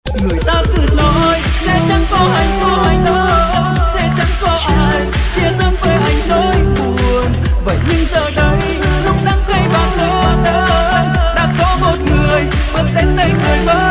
Người ta cứ nói sẽ chẳng có hạnh phúc đâu, sẽ chẳng có ai chia sớm với anh nỗi buồn. Vậy nhưng giờ đây lúc đắng cay và cô đơn đã có một người bước đến đây cười với